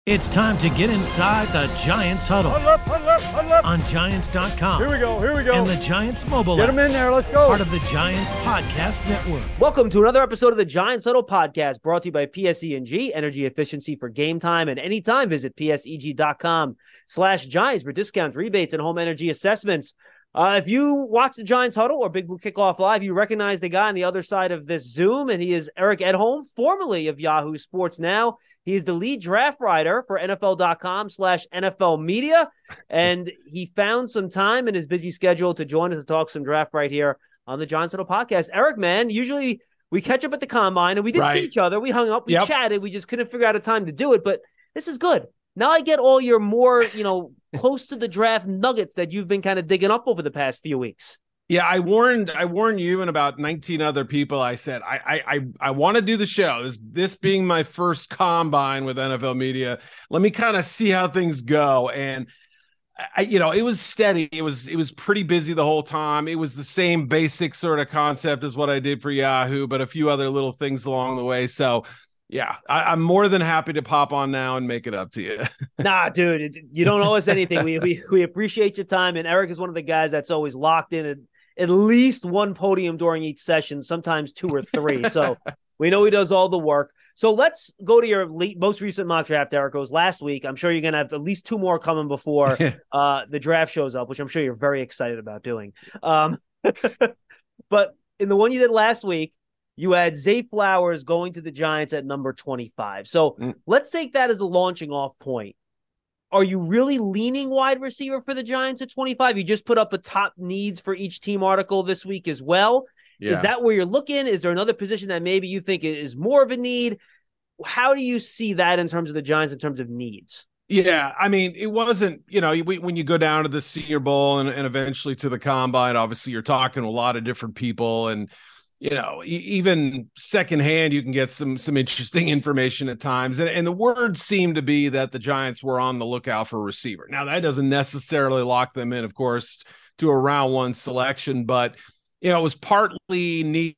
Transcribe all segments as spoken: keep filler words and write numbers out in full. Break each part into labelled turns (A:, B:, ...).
A: It's time to get inside the Giants huddle.
B: Huddle up, huddle up, huddle up.
A: On Giants dot com.
B: Here we go, here we go.
A: And the Giants mobile
B: Get
A: app.
B: them in there, let's go.
A: Part of the Giants Podcast Network.
C: Welcome to another episode of the Giants Huddle Podcast, brought to you by P S E and G, energy efficiency for game time and anytime. Visit P S E G dot com slash Giants for discounts, rebates, and home energy assessments. Uh, if you watch the Giants Huddle or Big Blue Kickoff Live, you recognize the guy on the other side of this Zoom, and he is Eric Edholm, formerly of Yahoo Sports Now. He is the lead draft writer for N F L dot com slash N F L media, and he found some time in his busy schedule to join us to talk some draft right here on the Giants Huddle Podcast. Eric, man, usually we catch up at the Combine, and we did
D: right.
C: see each other. We hung up, we
D: yep.
C: chatted. We just couldn't figure out a time to do it, but this is good. Now I get all your more, you know, close to the draft nuggets that you've been kind of digging up over the past few weeks.
D: Yeah, I warned I warned you and about nineteen other people. I said, I I I, I want to do the show. This this being my first Combine with N F L media. Let me kind of see how things go. And I, you know, it was steady. It was it was pretty busy the whole time. It was the same basic sort of concept as what I did for Yahoo, but a few other little things along the way. So yeah, I, I'm more than happy to pop on now and make it up to you.
C: Nah, dude, it, you don't owe us anything. We, we we appreciate your time. And Eric is one of the guys that's always locked in at, at least one podium during each session, sometimes two or three. So we know he does all the work. So let's go to your le- most recent mock draft, Eric. It was last week. I'm sure you're going to have at least two more coming before uh, the draft shows up, which I'm sure you're very excited about doing. Um, but in the one you did last week, you had Zay Flowers going to the Giants at number twenty-five. So mm. let's take that as a launching off point. Are you really leaning wide receiver for the Giants at twenty-five? You just put up a top needs for each team article this week as well. Yeah. Is that where you're looking? Is there another position that maybe you think is more of a need? How do you see that in terms of the Giants in terms of needs?
D: Yeah, I mean, it wasn't, you know, when you go down to the Senior Bowl and, and eventually to the Combine, obviously you're talking to a lot of different people, and you know, even secondhand, you can get some some interesting information at times. And, and the word seemed to be that the Giants were on the lookout for a receiver. Now, that doesn't necessarily lock them in, of course, to a round one selection, but, you know, it was partly need,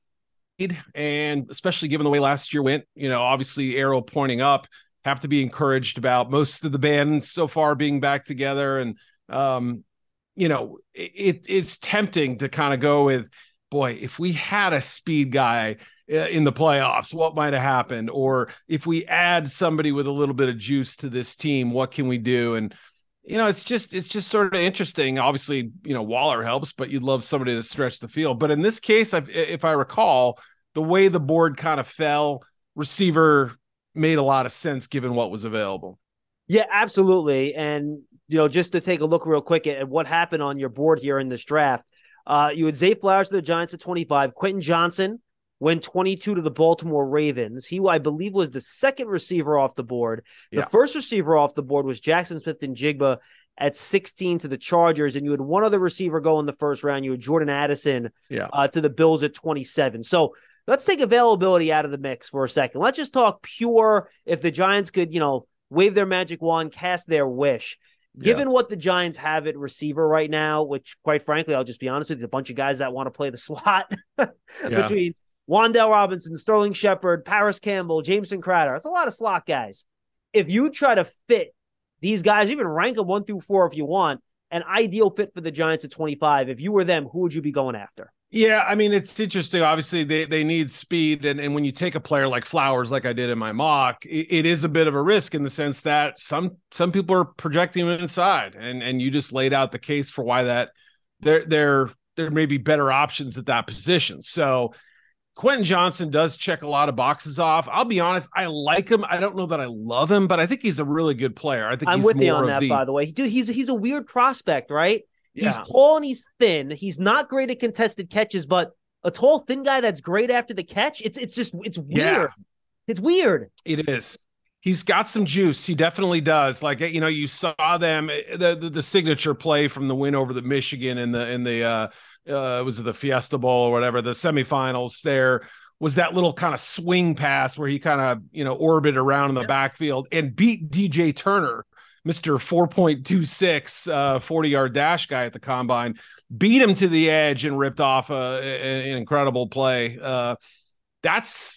D: and especially given the way last year went, you know, obviously arrow pointing up, have to be encouraged about most of the band so far being back together. And, um, you know, it, it's tempting to kind of go with, boy, if we had a speed guy in the playoffs, what might have happened? Or if we add somebody with a little bit of juice to this team, what can we do? And, you know, it's just, it's just sort of interesting. Obviously, you know, Waller helps, but you'd love somebody to stretch the field. But in this case, I've, if I recall, the way the board kind of fell, receiver made a lot of sense given what was available.
C: Yeah, absolutely. And, you know, just to take a look real quick at what happened on your board here in this draft, Uh, you had Zay Flowers to the Giants at twenty-five. Quentin Johnson went twenty-two to the Baltimore Ravens. He, I believe, was the second receiver off the board. The
D: yeah.
C: first receiver off the board was Jackson Smith-Njigba at sixteen to the Chargers. And you had one other receiver go in the first round. You had Jordan Addison
D: yeah.
C: uh, to the Bills at twenty-seven. So let's take availability out of the mix for a second. Let's just talk pure if the Giants could, you know, wave their magic wand, cast their wish. Given yeah. what the Giants have at receiver right now, which, quite frankly, I'll just be honest with you, a bunch of guys that want to play the slot yeah. between Wan'Dale Robinson, Sterling Shepard, Paris Campbell, Jameson Crowder. That's a lot of slot guys. If you try to fit these guys, even rank them one through four if you want, an ideal fit for the Giants at twenty-five, if you were them, who would you be going after?
D: Yeah, I mean, it's interesting. Obviously, they, they need speed. And, and when you take a player like Flowers, like I did in my mock, it, it is a bit of a risk in the sense that some some people are projecting him inside. And and you just laid out the case for why that there, there, there may be better options at that position. So Quentin Johnson does check a lot of boxes off. I'll be honest, I like him. I don't know that I love him, but I think he's a really good player. I think
C: I'm
D: he's
C: with
D: more
C: you on
D: of
C: that,
D: the,
C: by the way. Dude, he's, he's a weird prospect, right?
D: Yeah.
C: He's tall and he's thin. He's not great at contested catches, but a tall, thin guy that's great after the catch, it's it's just, it's weird.
D: Yeah.
C: It's weird.
D: It is. He's got some juice. He definitely does. Like, you know, you saw them, the the, the signature play from the win over the Michigan in the, in the uh, uh, was it the Fiesta Bowl or whatever, the semifinals there, was that little kind of swing pass where he kind of, you know, orbited around in the yeah. backfield and beat D J Turner, Mister four point two six, uh, forty-yard dash guy at the Combine, beat him to the edge and ripped off a, a, an incredible play. Uh, that's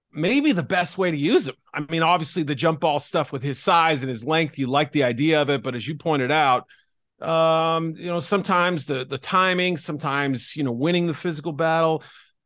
D: maybe the best way to use him. I mean, obviously the jump ball stuff with his size and his length, you like the idea of it, but as you pointed out, um, you know, sometimes the the timing, sometimes, you know, winning the physical battle.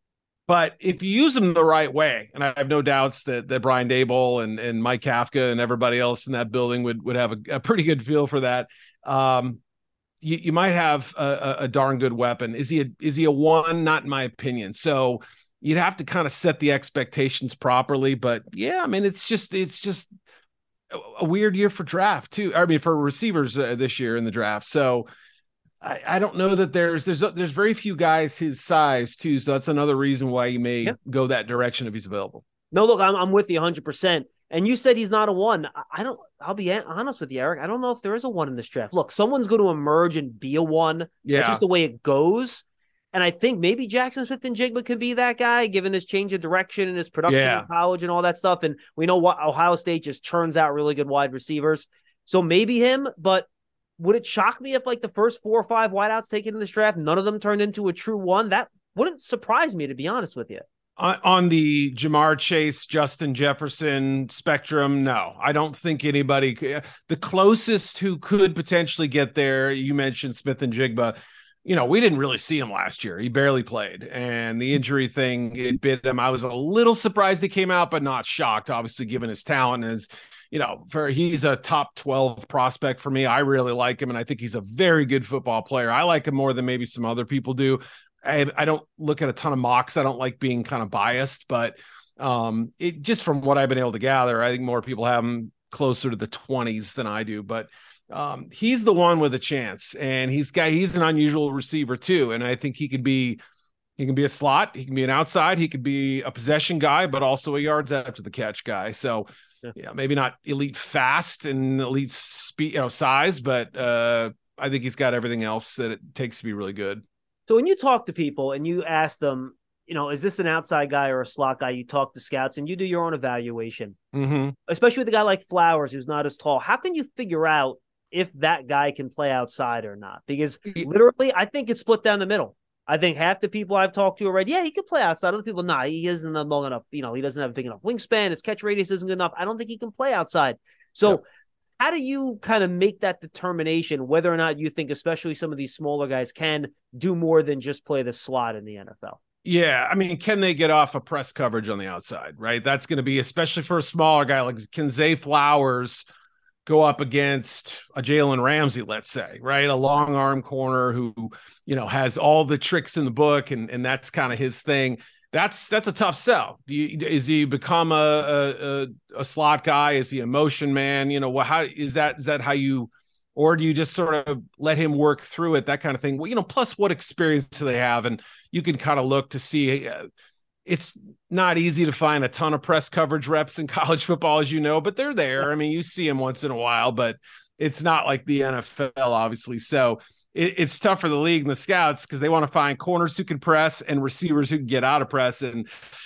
D: But if you use them the right way, and I have no doubts that that Brian Daboll and, and Mike Kafka and everybody else in that building would would have a, a pretty good feel for that. Um, you, you might have a, a, a darn good weapon. Is he a, is he a one? Not in my opinion. So you'd have to kind of set the expectations properly. But yeah, I mean, it's just it's just a, a weird year for draft too. I mean, for receivers uh, this year in the draft. So. I, I don't know that there's there's there's very few guys his size too, so that's another reason why you may yep. go that direction if he's available.
C: No, look, I'm I'm with you one hundred percent. And you said he's not a one. I don't. I'll be honest with you, Eric. I don't know if there is a one in this draft. Look, someone's going to emerge and be a one.
D: Yeah,
C: that's just the way it goes. And I think maybe Jackson Smith-Njigba could be that guy, given his change of direction and his production
D: yeah.
C: in college and all that stuff. And we know what Ohio State just churns out really good wide receivers. So maybe him, but. Would it shock me if, like, the first four or five wideouts taken in this draft, none of them turned into a true one? That wouldn't surprise me, to be honest with you.
D: On the Jamar Chase, Justin Jefferson spectrum, no. I don't think anybody could. The closest who could potentially get there, you mentioned Smith-Njigba. You know, we didn't really see him last year. He barely played. And the injury thing, it bit him. I was a little surprised he came out, but not shocked, obviously, given his talent and his You know, for he's a top twelve prospect for me. I really like him, and I think he's a very good football player. I like him more than maybe some other people do. I, I don't look at a ton of mocks. I don't like being kind of biased, but um, it just from what I've been able to gather, I think more people have him closer to the twenties than I do. But um, he's the one with a chance, and he's got he's an unusual receiver too, and I think he could be. He can be a slot. He can be an outside. He could be a possession guy, but also a yards after the catch guy. So. Yeah, maybe not elite fast and elite speed, you know, size, but uh, I think he's got everything else that it takes to be really good.
C: So when you talk to people and you ask them, you know, is this an outside guy or a slot guy? You talk to scouts and you do your own evaluation,
D: mm-hmm.
C: especially with a guy like Flowers, who's not as tall. How can you figure out if that guy can play outside or not? Because literally, I think it's split down the middle. I think half the people I've talked to already, yeah, he could play outside. Other people, nah, he isn't long enough. You know, he doesn't have a big enough wingspan. His catch radius isn't good enough. I don't think he can play outside. So yep. how do you kind of make that determination whether or not you think, especially some of these smaller guys, can do more than just play the slot in the N F L?
D: Yeah, I mean, can they get off a press coverage on the outside, right? That's going to be, especially for a smaller guy, like can Zay Flowers go up against a Jalen Ramsey, let's say, right? A long arm corner who, you know, has all the tricks in the book, and, and that's kind of his thing. That's that's a tough sell. Do you, is he become a, a a slot guy? Is he a motion man? You know, how is that? Is that how you, or do you just sort of let him work through it? That kind of thing. Well, you know, plus what experience do they have, and you can kind of look to see. Uh, It's not easy to find a ton of press coverage reps in college football, as you know, but they're there. I mean, you see them once in a while, but it's not like the N F L, obviously. So it, it's tough for the league and the scouts because they want to find corners who can press and receivers who can get out of press. And,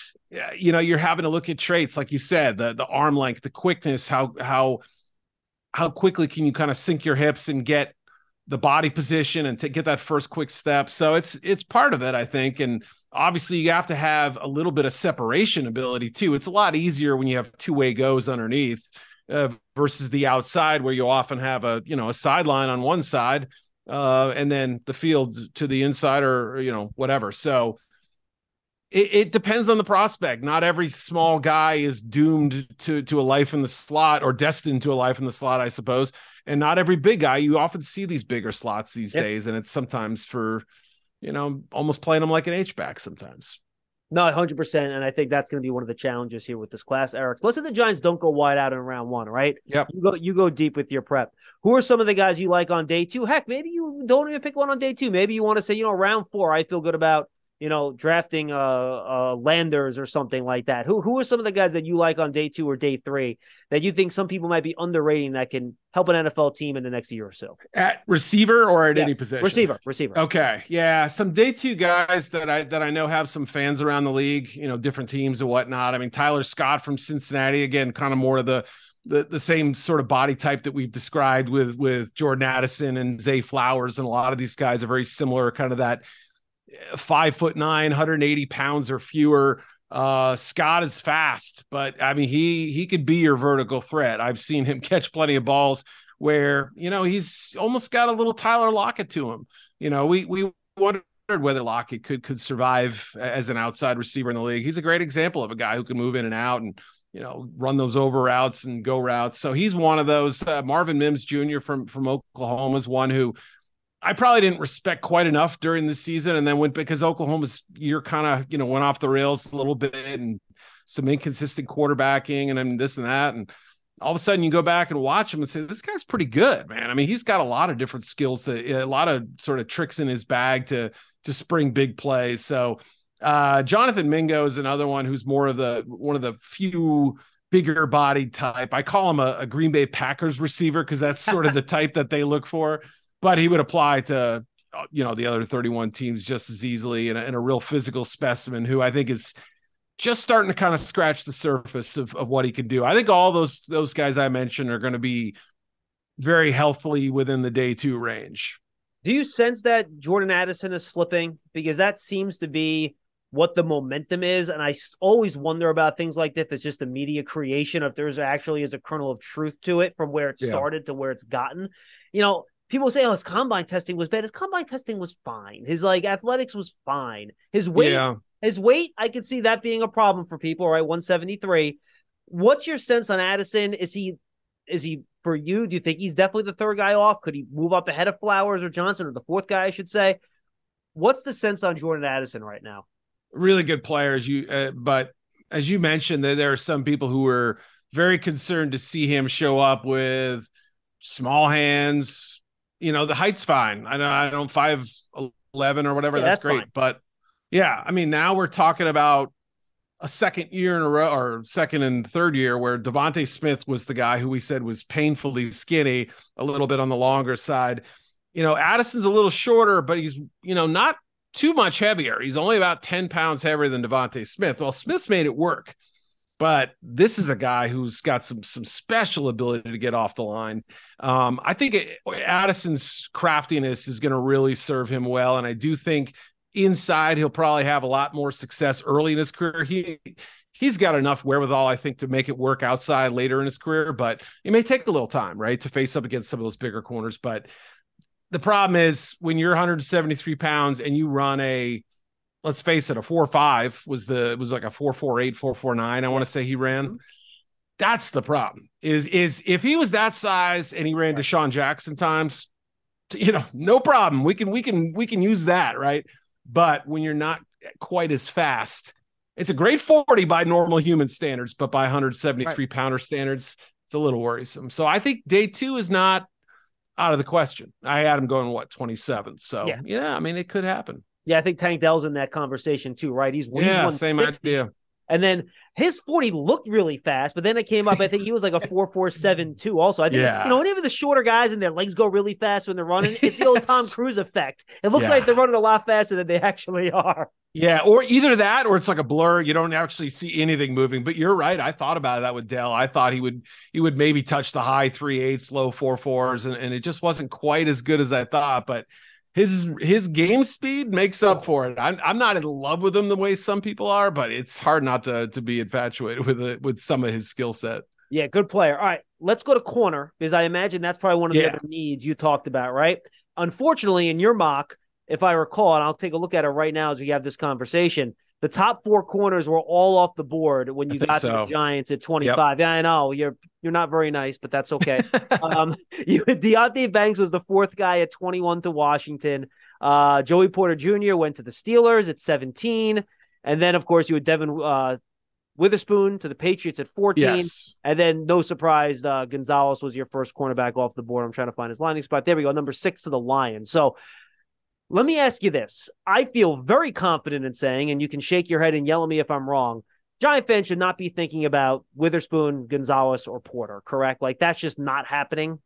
D: you know, you're having to look at traits, like you said, the the arm length, the quickness, how, how, how quickly can you kind of sink your hips and get the body position and to get that first quick step. So it's, it's part of it, I think. And obviously you have to have a little bit of separation ability too. It's a lot easier when you have two-way goes underneath uh, versus the outside where you often have a, you know, a sideline on one side uh, and then the field to the inside or, you know, whatever. So it, it depends on the prospect. Not every small guy is doomed to, to a life in the slot or destined to a life in the slot, I suppose. And not every big guy, you often see these bigger slots these yep. days. And it's sometimes for, you know, almost playing them like an H-back sometimes.
C: No, one hundred percent. And I think that's going to be one of the challenges here with this class, Eric. Listen, the Giants don't go wide out in round one, right?
D: Yep.
C: You go, you go deep with your prep. Who are some of the guys you like on day two? Heck, maybe you don't even pick one on day two. Maybe you want to say, you know, round four, I feel good about, you know, drafting uh, uh, Landers or something like that. Who who are some of the guys that you like on day two or day three that you think some people might be underrating that can help an N F L team in the next year or so?
D: At receiver or at
C: yeah.
D: any position?
C: Receiver, receiver.
D: Okay, yeah, some day two guys that I that I know have some fans around the league, you know, different teams and whatnot. I mean, Tyler Scott from Cincinnati, again, kind of more of the the the same sort of body type that we've described with with Jordan Addison and Zay Flowers, and a lot of these guys are very similar, kind of that five foot nine, one hundred eighty pounds or fewer, Uh, Scott is fast, but I mean, he he could be your vertical threat. I've seen him catch plenty of balls where, you know, he's almost got a little Tyler Lockett to him. You know, we we wondered whether Lockett could could survive as an outside receiver in the league. He's a great example of a guy who can move in and out and, you know, run those over routes and go routes. So he's one of those. Uh, Marvin Mims Junior from from Oklahoma is one who I probably didn't respect quite enough during the season. And then went because Oklahoma's year kind of, you know, went off the rails a little bit and some inconsistent quarterbacking and then this and that. And all of a sudden you go back and watch him and say, this guy's pretty good, man. I mean, he's got a lot of different skills, that a lot of sort of tricks in his bag to, to spring big plays. So uh, Jonathan Mingo is another one who's more of the, one of the few bigger bodied type. I call him a, a Green Bay Packers receiver because that's sort of the type that they look for. But he would apply to, you know, the other thirty-one teams just as easily, and a, and a real physical specimen who I think is just starting to kind of scratch the surface of, of what he can do. I think all those those guys I mentioned are going to be very healthily within the day two range.
C: Do you sense that Jordan Addison is slipping? Because that seems to be what the momentum is. And I always wonder about things like this. If it's just a media creation, or if there's actually is a kernel of truth to it from where it
D: Yeah.
C: started to where it's gotten. You know, people say, oh, his combine testing was bad. His combine testing was fine. His like athletics was fine. His weight,
D: Yeah.
C: his weight, I could see that being a problem for people, right? one seventy-three. What's your sense on Addison? Is he, is he for you? Do you think he's definitely the third guy off? Could he move up ahead of Flowers or Johnson, or the fourth guy, I should say? What's the sense on Jordan Addison right now?
D: Really good players. You, uh, but as you mentioned, there, there are some people who were very concerned to see him show up with small hands. You know, the height's fine. I know I don't five eleven or whatever.
C: Yeah,
D: that's,
C: that's
D: great.
C: fine.
D: But yeah, I mean, now we're talking about a second year in a row, or second and third year, where Devontae Smith was the guy who we said was painfully skinny, a little bit on the longer side. You know, Addison's a little shorter, but he's, you know, not too much heavier. He's only about ten pounds heavier than Devontae Smith. Well, Smith's made it work. But this is a guy who's got some some special ability to get off the line. Um, I think it, Addison's craftiness is going to really serve him well, and I do think inside he'll probably have a lot more success early in his career. He he's got enough wherewithal, I think, to make it work outside later in his career, but it may take a little time, right, to face up against some of those bigger corners. But the problem is when you're one seventy-three pounds and you run a, let's face it, a four five was the it was like a four four eight, four four nine. I want to say he ran. Mm-hmm. That's the problem. Is is if he was that size and he ran right. Deshaun Jackson times, you know, no problem. We can we can we can use that, right? But when you're not quite as fast, it's a great forty by normal human standards, but by one seventy-three right. pounder standards, it's a little worrisome. So I think day two is not out of the question. I had him going what twenty-seven. So yeah, yeah I mean it could happen.
C: Yeah, I think Tank Dell's in that conversation too, right? He's,
D: yeah,
C: he's
D: same idea.
C: And then his forty looked really fast, but then it came up. I think he was like a four four seven two. Also, I think yeah. you know, whenever the shorter guys and their legs go really fast when they're running, it's the old Tom Cruise effect. It looks yeah. like they're running a lot faster than they actually are.
D: Yeah, or either that, or it's like a blur. You don't actually see anything moving. But you're right. I thought about that with Dell. I thought he would he would maybe touch the high three eights, low four fours, and, and it just wasn't quite as good as I thought. But His his game speed makes up for it. I'm I'm not in love with him the way some people are, but it's hard not to to be infatuated with it with some of his skill set.
C: Yeah, good player. All right, let's go to corner, because I imagine that's probably one of the
D: yeah.
C: other needs you talked about, right? Unfortunately, in your mock, if I recall, and I'll take a look at it right now as we have this conversation, the top four corners were all off the board when you got so. to the Giants at twenty-five. Yep. Yeah, I know you're you're not very nice, but that's okay. um, you, Deonte Banks was the fourth guy at twenty-one to Washington. Uh, Joey Porter Junior went to the Steelers at seventeen, and then of course you had Devin uh, Witherspoon to the Patriots at fourteen,
D: yes.
C: and then no surprise, uh, Gonzalez was your first cornerback off the board. I'm trying to find his landing spot. There we go, number six to the Lions. So. Let me ask you this. I feel very confident in saying, and you can shake your head and yell at me if I'm wrong, Giant fans should not be thinking about Witherspoon, Gonzalez, or Porter, correct? Like, that's just not happening?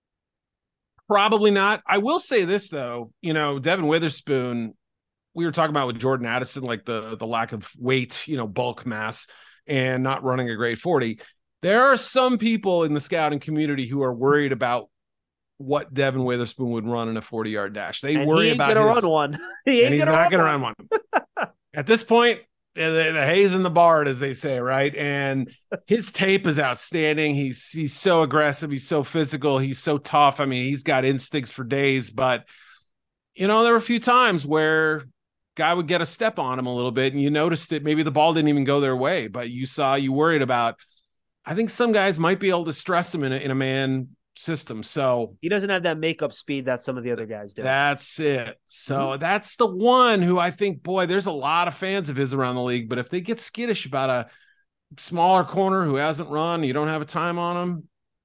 D: Probably not. I will say this, though. You know, Devin Witherspoon, we were talking about with Jordan Addison, like the, the lack of weight, you know, bulk mass, and not running a great forty. There are some people in the scouting community who are worried about what Devin Witherspoon would run in a forty-yard dash. They
C: and
D: worry
C: he ain't
D: about
C: gonna
D: his,
C: run one. He ain't
D: and he's
C: gonna
D: not going to
C: run
D: run one. At this point, the, the haze in the barn, as they say, right? And his tape is outstanding. He's he's so aggressive. He's so physical. He's so tough. I mean, he's got instincts for days. But, you know, there were a few times where guy would get a step on him a little bit, and you noticed it. Maybe the ball didn't even go their way, but you saw, you worried about, I think some guys might be able to stress him in a, in a man system. So
C: he doesn't have that makeup speed that some of the other guys do.
D: That's it. So
C: Mm-hmm.
D: that's the one who I think, boy, there's a lot of fans of his around the league, but if they get skittish about a smaller corner who hasn't run, you don't have a time on him,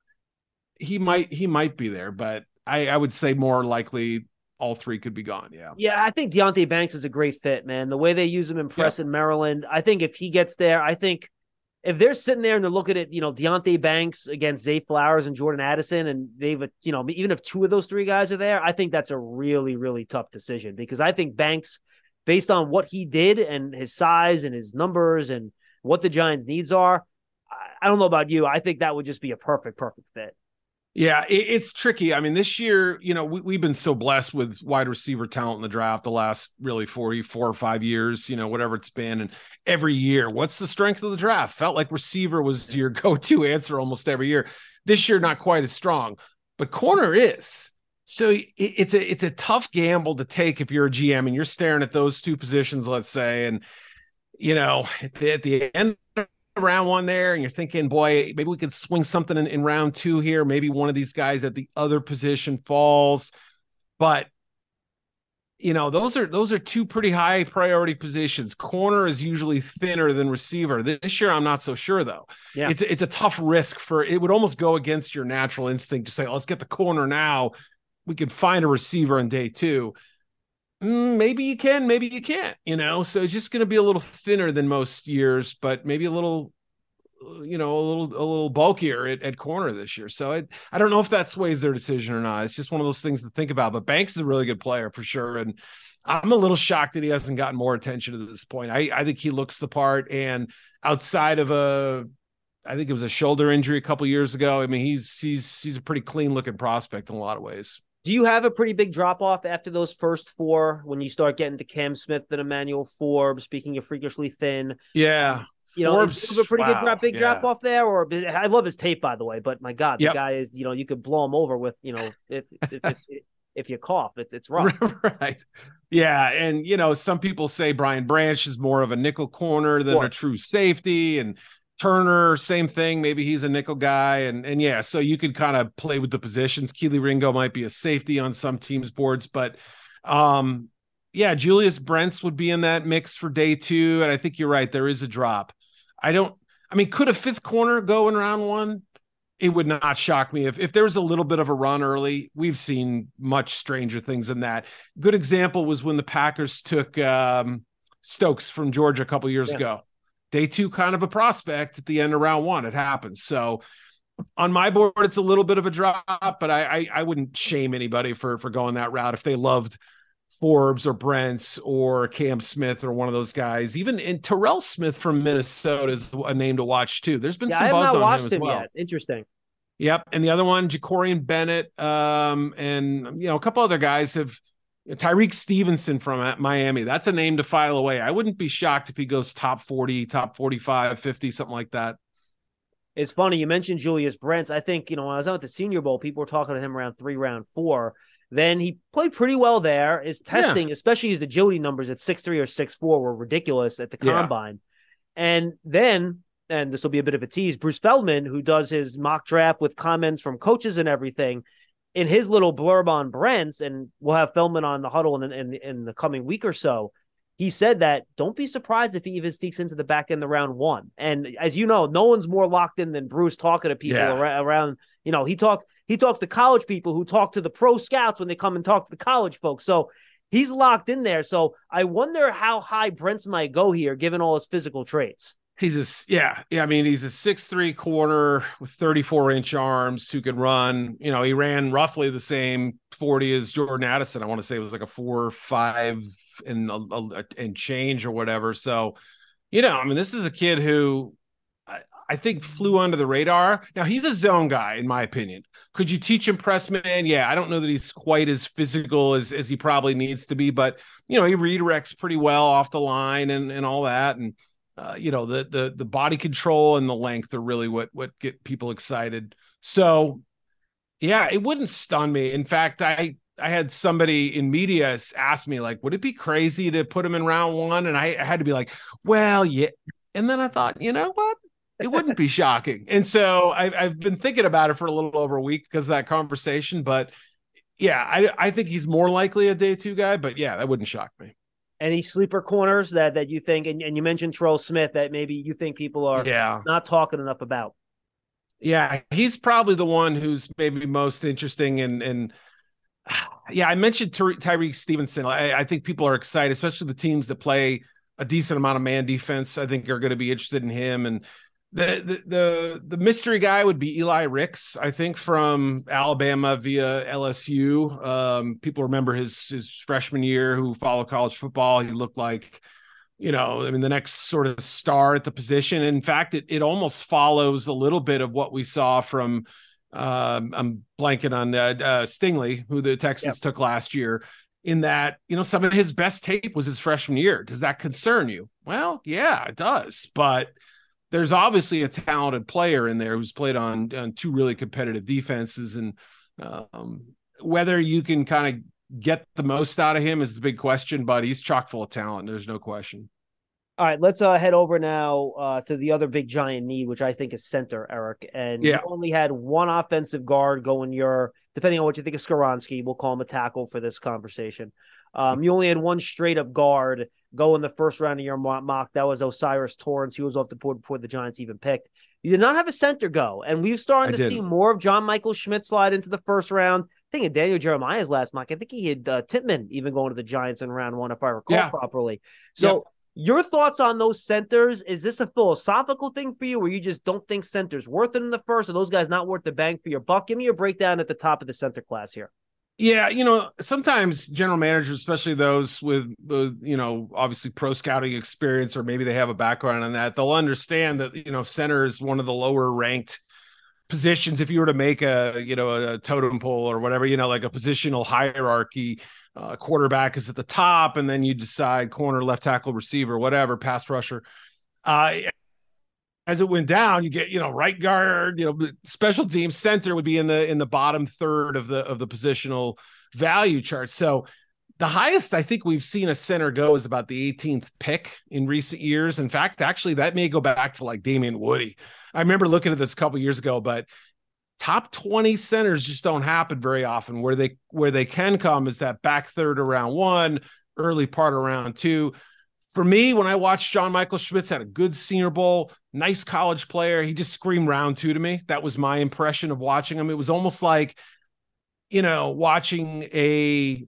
D: he might, he might be there, but I, I would say more likely all three could be gone. Yeah.
C: Yeah, I think Deonte Banks is a great fit, man. The way they use him in press in Maryland, I think if he gets there, I think if they're sitting there and they're looking at, you know, Deonte Banks against Zay Flowers and Jordan Addison, and they've, you know, even if two of those three guys are there, I think that's a really, really tough decision, because I think Banks, based on what he did and his size and his numbers and what the Giants' needs are, I don't know about you. I think that would just be a perfect, perfect fit.
D: Yeah, it, it's tricky. I mean, this year, you know, we, we've been so blessed with wide receiver talent in the draft the last really four, four or five years, you know, whatever it's been. And every year, what's the strength of the draft? Felt like receiver was your go-to answer almost every year. This year, not quite as strong, but corner is. So it, it's a it's a tough gamble to take if you're a G M and you're staring at those two positions, let's say, and, you know, at the, at the end round one there, and you're thinking, boy, maybe we could swing something in, in round two here. Maybe one of these guys at the other position falls. But, you know, those are those are two pretty high priority positions. Corner is usually thinner than receiver. This year, I'm not so sure, though.
C: Yeah.
D: It's, it's a tough risk for, it would almost go against your natural instinct to say, oh, let's get the corner now. We could find a receiver on day two. Maybe you can, maybe you can't, you know, so it's just going to be a little thinner than most years, but maybe a little, you know, a little, a little bulkier at, at corner this year. So I, I don't know if that sways their decision or not. It's just one of those things to think about, but Banks is a really good player for sure. And I'm a little shocked that he hasn't gotten more attention to this point. I, I think he looks the part, and outside of a, I think it was a shoulder injury a couple years ago, I mean, he's, he's, he's a pretty clean looking prospect in a lot of ways.
C: Do you have a pretty big drop off after those first four when you start getting to Cam Smith and Emmanuel Forbes? Speaking of freakishly thin,
D: yeah,
C: you know,
D: Forbes,
C: is a pretty
D: wow,
C: good drop, big
D: yeah.
C: drop off there. Or I love his tape, by the way, but my God, the
D: Yep.
C: guy is, you know, you could blow him over with, you know, if if, if, if, if you cough, it's it's rough.
D: Right. Yeah, and you know, some people say Brian Branch is more of a nickel corner than
C: Sure.
D: a true safety, and Turner, same thing. Maybe he's a nickel guy. And, and yeah, so you could kind of play with the positions. Keely Ringo might be a safety on some teams' boards, but um, yeah, Julius Brents would be in that mix for day two. And I think you're right. There is a drop. I don't, I mean, could a fifth corner go in round one? It would not shock me if, if there was a little bit of a run early. We've seen much stranger things than that. Good example was when the Packers took um, Stokes from Georgia a couple years
C: Yeah.
D: ago. Day two, kind of a prospect at the end of round one. It happens. So on my board, it's a little bit of a drop, but I, I, I wouldn't shame anybody for, for going that route if they loved Forbes or Brents or Cam Smith or one of those guys. Even in Terrell Smith from Minnesota is a name to watch too. There's been
C: Yeah, I
D: some
C: have
D: buzz
C: not
D: on
C: watched
D: him as
C: him
D: well.
C: yet. Interesting.
D: Yep. And the other one, Jacorian Bennett, um, and, you know, a couple other guys have, Tyreek Stevenson from Miami. That's a name to file away. I wouldn't be shocked if he goes top forty, top forty-five, fifty, something like that.
C: It's funny. You mentioned Julius Brents. I think, you know, when I was out at the Senior Bowl, people were talking to him around three, round four. Then he played pretty well there. His testing, yeah. especially his agility numbers at six three or six four, were ridiculous at the combine. Yeah. And then, and this will be a bit of a tease, Bruce Feldman, who does his mock draft with comments from coaches and everything, in his little blurb on Brents, and we'll have Feldman on the huddle in, in, in the coming week or so, he said that don't be surprised if he even sneaks into the back end of round one. And as you know, no one's more locked in than Bruce talking to people yeah. around, around, you know, he talk, he talks to college people who talk to the pro scouts when they come and talk to the college folks. So he's locked in there. So I wonder how high Brents might go here, given all his physical traits.
D: He's a, yeah, yeah. I mean, he's a six three corner with thirty-four inch arms who could run. You know, he ran roughly the same forty as Jordan Addison. I want to say it was like a four, five and, a, a, and change or whatever. So, you know, I mean, this is a kid who I, I think flew under the radar. Now, he's a zone guy, in my opinion. Could you teach him press man? Yeah, I don't know that he's quite as physical as, as he probably needs to be, but, you know, he redirects pretty well off the line and, and all that. And, uh, you know, the the the body control and the length are really what what get people excited. So, yeah, it wouldn't stun me. In fact, I I had somebody in media ask me, like, would it be crazy to put him in round one? And I, I had to be like, well, yeah. And then I thought, you know what? It wouldn't be shocking. And so I, I've been thinking about it for a little over a week because of that conversation. But yeah, I, I think he's more likely a day two guy. But yeah, that wouldn't shock me.
C: Any sleeper corners that that you think, and, and you mentioned Terrell Smith, that maybe you think people are
D: yeah.
C: not talking enough about?
D: Yeah, he's probably the one who's maybe most interesting. And, and yeah, I mentioned Ty- Tyreek Stevenson. I, I think people are excited, especially the teams that play a decent amount of man defense. I think are going to be interested in him. And The, the the the mystery guy would be Eli Ricks, I think, from Alabama via L S U. Um, people remember his his freshman year, who followed college football. He looked like, you know, I mean, the next sort of star at the position. In fact, it it almost follows a little bit of what we saw from um, I'm blanking on uh, uh, Stingley, who the Texans yep. took last year. In that, you know, some of his best tape was his freshman year. Does that concern you? Well, yeah, it does, but there's obviously a talented player in there who's played on, on two really competitive defenses. And um, whether you can kind of get the most out of him is the big question, but he's chock full of talent. There's no question.
C: All right, let's uh, head over now uh, to the other big giant need, which I think is center, Eric. And yeah. you only had one offensive guard going your, depending on what you think of Skoronski, we'll call him a tackle for this conversation. Um, you only had one straight up guard go in the first round of your mock. That was Osiris Torrance. He was off the board before the Giants even picked. You did not have a center go, and we've started I to didn't. see more of John Michael Schmidt slide into the first round. I think in Daniel Jeremiah's last mock, I think he had uh, Tippmann even going to the Giants in round one, if I recall yeah. properly. So yep. your thoughts on those centers? Is this a philosophical thing for you, where you just don't think centers worth it in the first? Are those guys not worth the bang for your buck? Give me your breakdown at the top of the center class here.
D: Yeah, you know, sometimes general managers, especially those with, with, you know, obviously pro scouting experience, or maybe they have a background on that, they'll understand that, you know, center is one of the lower ranked positions. If you were to make a, you know, a totem pole or whatever, you know, like a positional hierarchy, uh, quarterback is at the top, and then you decide corner, left tackle, receiver, whatever, pass rusher. Uh, As it went down, you get, you know, right guard, you know, special team center would be in the in the bottom third of the of the positional value chart. So the highest I think we've seen a center go is about the eighteenth pick in recent years. In fact, actually, that may go back to like Damian Woody. I remember looking at this a couple years ago, but top twenty centers just don't happen very often. Where they where they can come is that back third of round one, early part of round two. For me, when I watched John Michael Schmitz, had a good Senior Bowl, nice college player. He just screamed round two to me. That was my impression of watching him. It was almost like, you know, watching a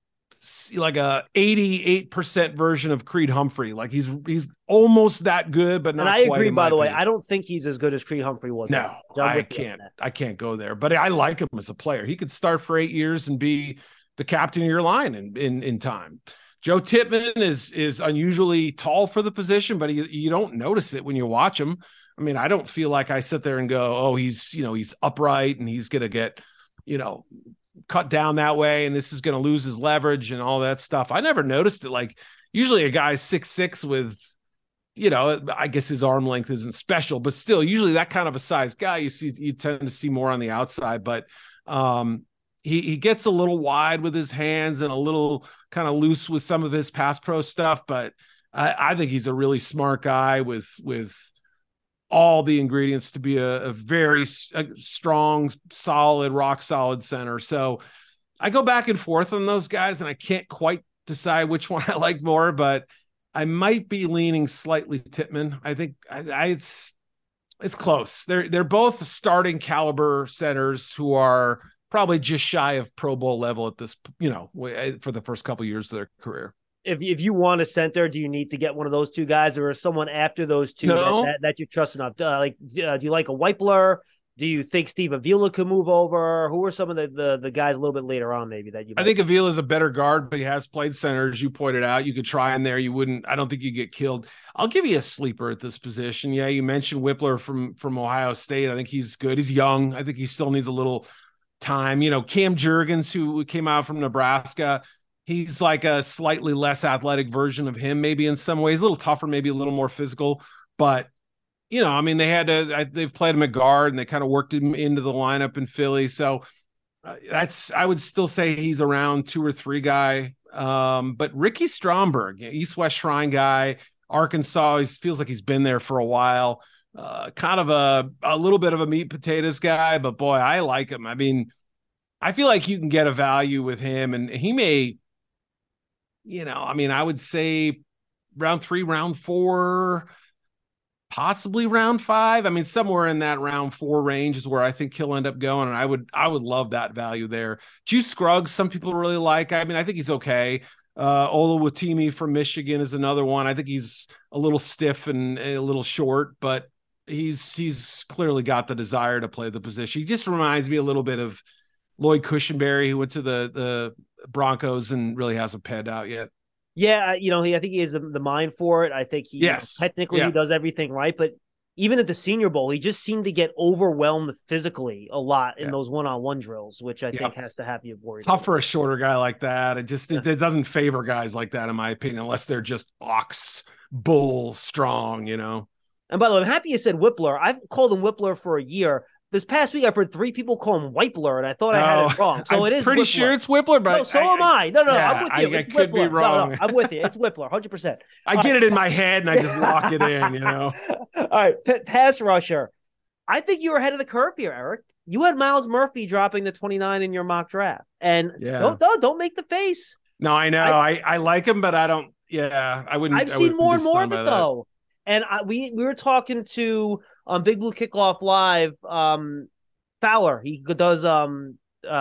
D: like a eighty-eight percent version of Creed Humphrey. Like he's he's almost that good, but not.
C: And I
D: quite,
C: agree. By the
D: opinion.
C: way, I don't think he's as good as Creed Humphrey was.
D: No, I can't. I can't go there. But I like him as a player. He could start for eight years and be the captain of your line in in, in time. Joe Tippmann is is unusually tall for the position, but you, you don't notice it when you watch him. I mean, I don't feel like I sit there and go, oh, he's, you know, he's upright and he's going to get, you know, cut down that way, and this is going to lose his leverage and all that stuff. I never noticed it. Like usually a guy's six six with, you know, I guess his arm length isn't special, but still usually that kind of a size guy, you see, you tend to see more on the outside, but um, he, he gets a little wide with his hands and a little kind of loose with some of his pass pro stuff. But I, I think he's a really smart guy with, with all the ingredients to be a, a very a strong, solid, rock solid center. So I go back and forth on those guys, and I can't quite decide which one I like more, but I might be leaning slightly Tippmann. I think I, I it's, it's close. They're, they're both starting caliber centers who are probably just shy of Pro Bowl level at this, you know, for the first couple of years of their career.
C: If if you want a center, do you need to get one of those two guys, or is someone after those two
D: no.
C: that, that, that you trust enough? Uh, like, uh, do you like a Weipler? Do you think Steve Avila could move over? Who are some of the, the, the guys a little bit later on, maybe that you?
D: I think Avila is a better guard, but he has played center, as you pointed out. You could try in there. You wouldn't. I don't think you get killed. I'll give you a sleeper at this position. Yeah, you mentioned Whippler from from Ohio State. I think he's good. He's young. I think he still needs a little time. You know, Cam Jurgens, who came out from Nebraska, he's like a slightly less athletic version of him, maybe in some ways, a little tougher, maybe a little more physical. But, you know, I mean, they had to, they've played him at guard and they kind of worked him into the lineup in Philly. So uh, that's, I would still say he's around two or three guy. Um, but Ricky Stromberg, East West Shrine guy, Arkansas, he feels like he's been there for a while. Uh, kind of a, a little bit of a meat potatoes guy, but boy, I like him. I mean, I feel like you can get a value with him, and he may, you know, I mean, I would say round three, round four, possibly round five. I mean, somewhere in that round four range is where I think he'll end up going. And I would, I would love that value there. Juice Scruggs, some people really like. I mean, I think he's okay. Uh, Olawatimi from Michigan is another one. I think he's a little stiff and a little short, but he's, he's clearly got the desire to play the position. He just reminds me a little bit of Lloyd Cushenberry, who went to the, the Broncos and really hasn't panned out yet.
C: Yeah, you know, he I think he has the, the mind for it. I think he
D: yes.
C: you know, technically
D: yeah.
C: he does everything right, but even at the Senior Bowl, he just seemed to get overwhelmed physically a lot in yeah. those one-on-one drills, which I yeah. think has to have you worried.
D: Tough
C: about.
D: for a shorter guy like that. It just
C: yeah.
D: it, it doesn't favor guys like that, in my opinion, unless they're just ox bull strong, you know.
C: And by the way, I'm happy you said Whippler. I've called him Whippler for a year. This past week, I've heard three people call him Whipler, and I thought I had
D: oh,
C: it wrong. So
D: I'm
C: it is
D: pretty
C: Whippler.
D: sure it's Whippler, but
C: no, so
D: I,
C: am I. No, no,
D: yeah,
C: I'm with you.
D: I,
C: It's
D: I could
C: Whippler.
D: be wrong.
C: No, no, I'm with you. It's Whippler, one hundred percent.
D: I
C: All
D: get
C: right.
D: it in my head, and I just lock it in, you know.
C: All right, P- pass rusher. I think you were ahead of the curve here, Eric. You had Miles Murphy dropping the twenty-nine in your mock draft, and
D: yeah.
C: don't, don't don't make the face.
D: No, I know. I, I, I like him, but I don't. Yeah, I wouldn't.
C: I've
D: I
C: seen
D: wouldn't
C: more
D: be
C: and more of
D: stunned
C: it
D: by that.
C: though, and I, we we were talking to um Big Blue Kickoff Live. Um, Fowler, he does um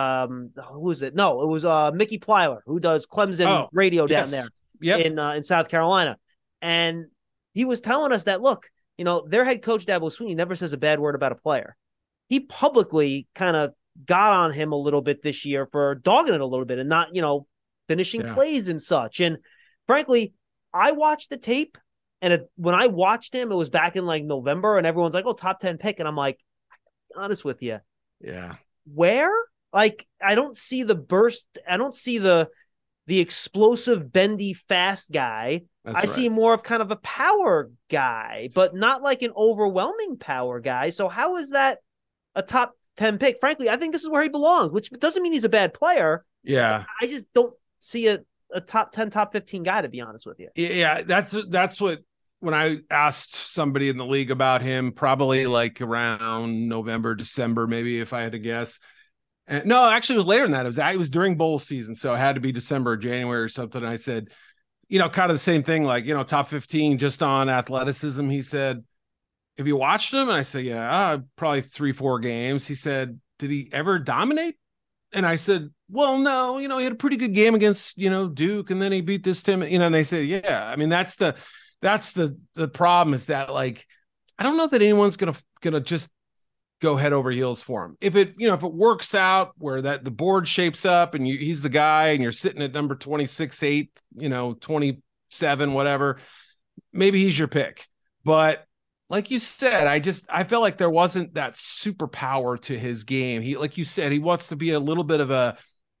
C: um who is it? No, it was uh Mickey Plyler who does Clemson
D: oh,
C: radio down
D: yes.
C: there
D: yep.
C: in uh, in South Carolina, and he was telling us that look, you know, their head coach Dabo Swinney never says a bad word about a player. He publicly kind of got on him a little bit this year for dogging it a little bit and not, you know, finishing
D: yeah.
C: plays and such. And frankly, I watched the tape, and it, when I watched him, it was back in like November, and everyone's like, "Oh, top ten pick," and I'm like, honest with you.
D: Yeah.
C: Where? Like, I don't see the burst. I don't see the the explosive, bendy, fast guy.
D: That's
C: I
D: right.
C: see more of kind of a power guy, but not like an overwhelming power guy. So how is that a top ten pick? Frankly, I think this is where he belongs, which doesn't mean he's a bad player.
D: Yeah.
C: I just don't see a, a top ten, top fifteen guy, to be honest with you.
D: Yeah, that's that's what when I asked somebody in the league about him, probably like around November, December, maybe if I had to guess. And no, actually, it was later than that. It was it was during bowl season, so it had to be December or January or something. And I said, you know, kind of the same thing, like, you know, top fifteen just on athleticism. He said, "Have you watched him?" And I said, "Yeah, uh, probably three, four games." He said, "Did he ever dominate?" And I said, "Well, no, you know, he had a pretty good game against, you know, Duke, and then he beat this team." You know, and they said, "Yeah, I mean, that's the." That's the the problem, is that, like, I don't know that anyone's gonna gonna just go head over heels for him. If it, you know, if it works out where that the board shapes up and you, he's the guy and you're sitting at number twenty-six, eight, you know, twenty-seven, whatever, maybe he's your pick. But like you said, I just I felt like there wasn't that superpower to his game. He, like you said, he wants to be a little bit of a,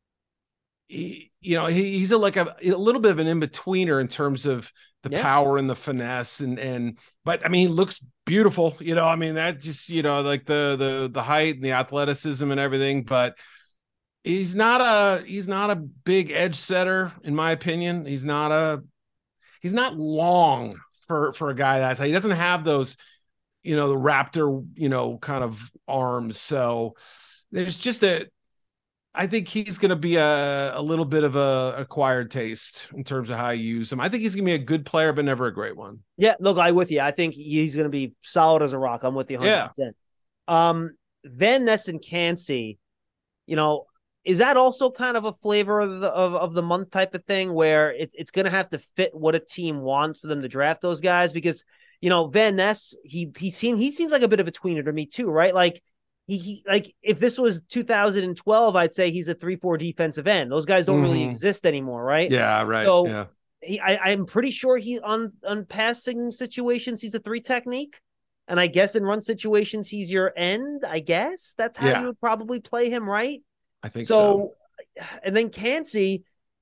D: he, you know, he, he's a, like a, a little bit of an in-betweener in terms of the yeah. power and the finesse, and and but I mean, he looks beautiful, you know. I mean, that just, you know, like the the the height and the athleticism and everything, but he's not a he's not a big edge setter, in my opinion. He's not a he's not long for for a guy that's, he doesn't have those, you know, the raptor, you know, kind of arms. So there's just a I think he's going to be a, a little bit of a acquired taste in terms of how you use him. I think he's going to be a good player, but never a great one.
C: Yeah, look, I'm with you. I think he's going to be solid as a rock. I'm with you one hundred percent. Yeah. Um, Van Ness and Kancey, you know, is that also kind of a flavor of the, of, of the month type of thing where it, it's going to have to fit what a team wants for them to draft those guys? Because, you know, Van Ness, he he seemed he seems like a bit of a tweener to me too, right? Like, He, he like if this was two thousand twelve, I'd say he's a three four defensive end. Those guys don't mm-hmm. really exist anymore, right?
D: Yeah, right.
C: So
D: yeah.
C: he, I, I'm pretty sure he on on passing situations he's a three technique, and I guess in run situations he's your end. I guess that's how
D: yeah.
C: you would probably play him, right?
D: I think
C: so.
D: so.
C: And then Kancey,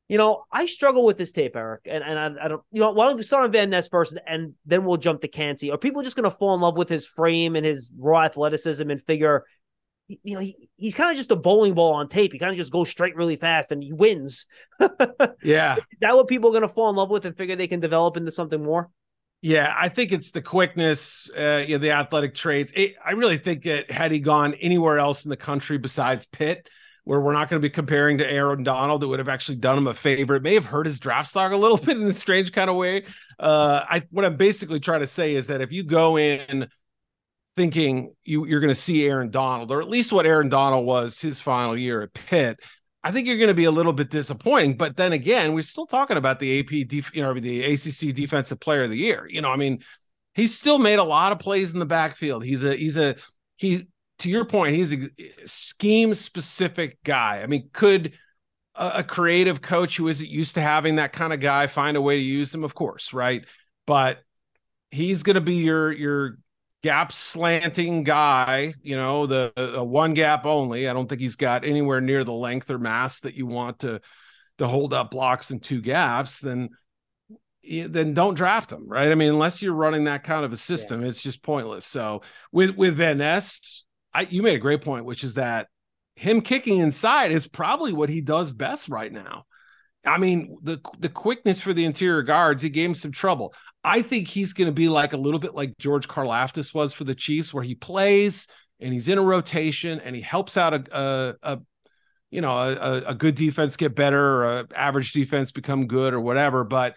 C: You know, I struggle with this tape, Eric, and, and I, I don't, you know, why don't we start on Van Ness first, and then we'll jump to Kancey? Are people just going to fall in love with his frame and his raw athleticism and figure, you know, he, he's kind of just a bowling ball on tape. He kind of just goes straight really fast and he wins.
D: Yeah.
C: Is that what people are going to fall in love with and figure they can develop into something more?
D: Yeah, I think it's the quickness, uh, you know, the athletic traits. It, I really think that had he gone anywhere else in the country besides Pitt, where we're not going to be comparing to Aaron Donald, it would have actually done him a favor. It may have hurt his draft stock a little bit in a strange kind of way. Uh, I what I'm basically trying to say is that if you go in thinking you, you're going to see Aaron Donald, or at least what Aaron Donald was his final year at Pitt, I think you're going to be a little bit disappointing. But then again, we're still talking about the A P, def, you know, the A C C Defensive Player of the Year. You know, I mean, he's still made a lot of plays in the backfield. He's a he's a he. To your point, he's a scheme-specific guy. I mean, could a, a creative coach who isn't used to having that kind of guy find a way to use him? Of course, right? But he's going to be your your gap slanting guy. You know, the, the one gap only. I don't think he's got anywhere near the length or mass that you want to to hold up blocks in two gaps. Then then don't draft him, right? I mean, unless you're running that kind of a system, yeah. It's just pointless. So with with Van Ness, I, you made a great point, which is that him kicking inside is probably what he does best right now. I mean, the the quickness for the interior guards, he gave him some trouble. I think he's going to be like a little bit like George Karlaftis was for the Chiefs, where he plays and he's in a rotation and he helps out a, a, a you know, a, a good defense get better, or a average defense become good or whatever. But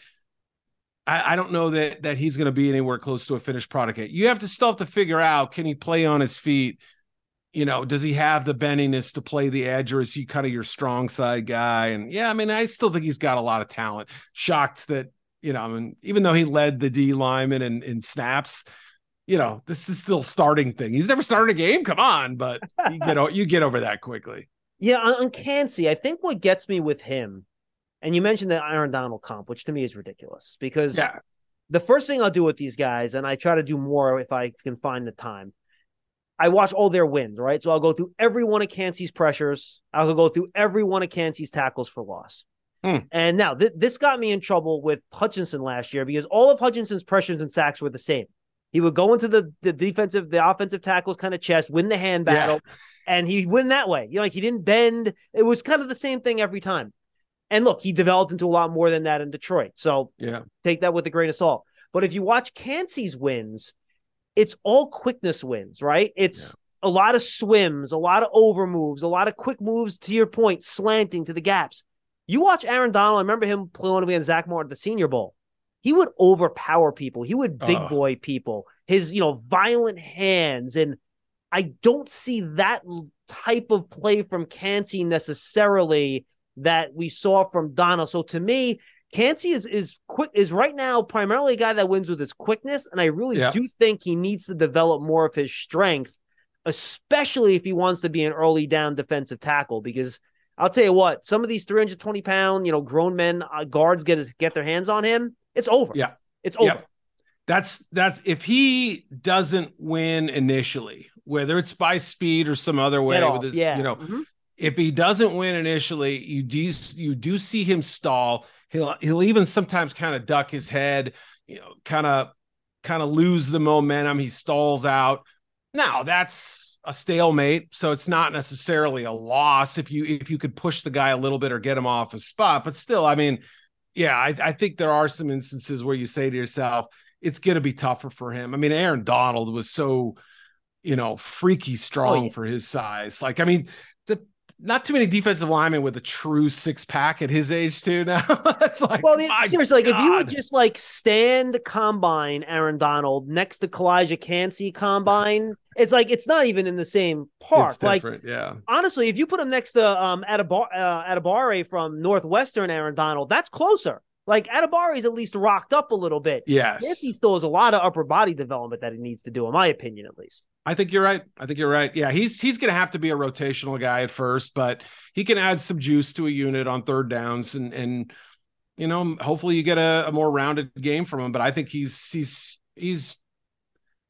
D: I, I don't know that that he's going to be anywhere close to a finished product yet. You have to still have to figure out, can he play on his feet? You know, does he have the bendiness to play the edge, or is he kind of your strong side guy? And yeah, I mean, I still think he's got a lot of talent. Shocked that, you know, I mean, even though he led the D lineman in, in snaps, you know, this is still starting thing. He's never started a game. Come on, but you get you get over that quickly.
C: Yeah, on, on Kancey, I think what gets me with him, and you mentioned the Aaron Donald comp, which to me is ridiculous, because
D: yeah.
C: the first thing I'll do with these guys, and I try to do more if I can find the time, I watch all their wins, right? So I'll go through every one of Kancey's pressures. I'll go through every one of Kancey's tackles for loss. Hmm. And now th- this got me in trouble with Hutchinson last year, because all of Hutchinson's pressures and sacks were the same. He would go into the, the defensive, the offensive tackle's kind of chest, win the hand battle, yeah. and he win that way. You know, like he didn't bend. It was kind of the same thing every time. And look, he developed into a lot more than that in Detroit. So
D: yeah,
C: take that with a grain of salt. But if you watch Kancey's wins, it's all quickness wins, right? It's yeah. a lot of swims, a lot of over moves, a lot of quick moves, to your point, slanting to the gaps. You watch Aaron Donald, I remember him playing against Zach Moore at the Senior Bowl. He would overpower people. He would big oh. boy people. His, you know, violent hands. And I don't see that type of play from Kancey necessarily that we saw from Donald. So to me, Kancey is is quick is right now primarily a guy that wins with his quickness, and I really yeah. do think he needs to develop more of his strength, especially if he wants to be an early down defensive tackle. Because I'll tell you what, some of these three hundred twenty pound, you know, grown men uh, guards get his, get their hands on him, it's over.
D: Yeah,
C: it's over.
D: Yeah. That's that's if he doesn't win initially, whether it's by speed or some other way, with his,
C: yeah.
D: you know,
C: mm-hmm.
D: if he doesn't win initially, you do you do see him stall. He'll he'll even sometimes kind of duck his head, you know, kind of kind of lose the momentum. He stalls out. Now that's a stalemate, so it's not necessarily a loss if you if you could push the guy a little bit or get him off his spot. But still, I mean, yeah, I, I think there are some instances where you say to yourself, it's going to be tougher for him. I mean, Aaron Donald was so, you know, freaky strong oh, yeah. for his size. Like, I mean, the. Not too many defensive linemen with a true six pack at his age too. Now that's like,
C: well, I mean, seriously,
D: God.
C: like if you would just like stand the combine Aaron Donald next to Kalijah Kancey combine, it's like it's not even in the same park.
D: It's
C: like,
D: yeah.
C: honestly, if you put him next to um Adabar- uh, Adabare from Northwestern Aaron Donald, that's closer. Like Adabare's at least rocked up a little bit.
D: Yes,
C: Kancey still has a lot of upper body development that he needs to do, in my opinion, at least.
D: I think you're right. I think you're right. Yeah, he's he's going to have to be a rotational guy at first, but he can add some juice to a unit on third downs, and and you know, hopefully you get a, a more rounded game from him. But I think he's he's he's